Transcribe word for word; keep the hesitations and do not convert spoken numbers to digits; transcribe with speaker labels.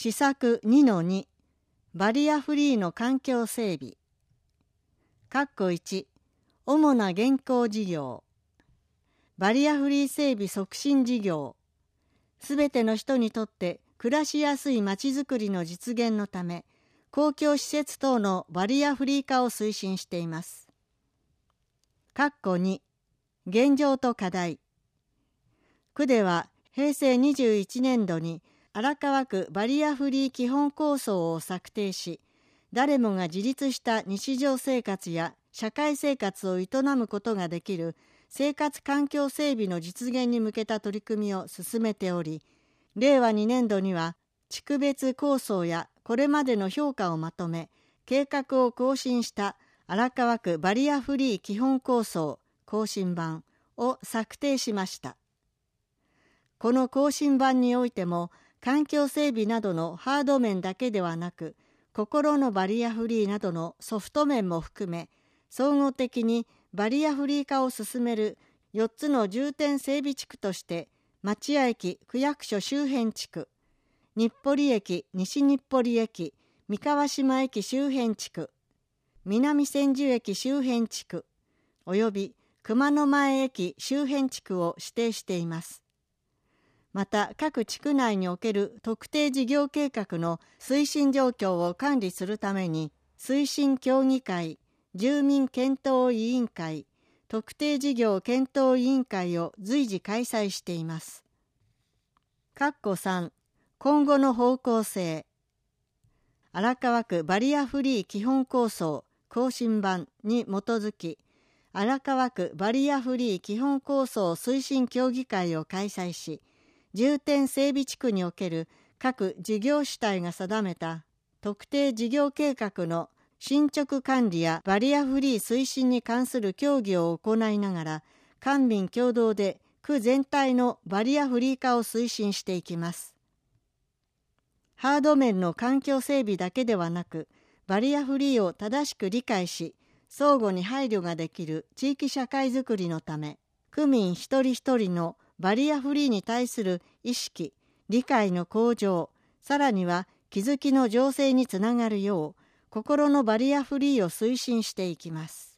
Speaker 1: 施策 にのに バリアフリーの環境整備。括弧いち、主な現行事業。バリアフリー整備促進事業。すべての人にとって暮らしやすいまちづくりの実現のため、公共施設等のバリアフリー化を推進しています。括弧に、現状と課題。区ではへいせいにじゅういちねんどに荒川区バリアフリー基本構想を策定し、誰もが自立した日常生活や社会生活を営むことができる生活環境整備の実現に向けた取り組みを進めており、れいわにねんどには地区別構想やこれまでの評価をまとめ、計画を更新した荒川区バリアフリー基本構想更新版を策定しました。この更新版においても、環境整備などのハード面だけではなく、心のバリアフリーなどのソフト面も含め、総合的にバリアフリー化を進めるよっつの重点整備地区として、町屋駅区役所周辺地区、日暮里駅西日暮里駅三河島駅周辺地区、南千住駅周辺地区、および熊野前駅周辺地区を指定しています。また各地区内における特定事業計画の推進状況を管理するために、推進協議会、住民検討委員会、特定事業検討委員会を随時開催しています。括弧さん、今後の方向性。荒川区バリアフリー基本構想更新版に基づき、荒川区バリアフリー基本構想推進協議会を開催し、重点整備地区における各事業主体が定めた特定事業計画の進捗管理やバリアフリー推進に関する協議を行いながら、官民共同で区全体のバリアフリー化を推進していきます。ハード面の環境整備だけではなく、バリアフリーを正しく理解し、相互に配慮ができる地域社会づくりのため、区民一人一人のバリアフリーに対する意識、理解の向上、さらには気づきの醸成につながるよう、心のバリアフリーを推進していきます。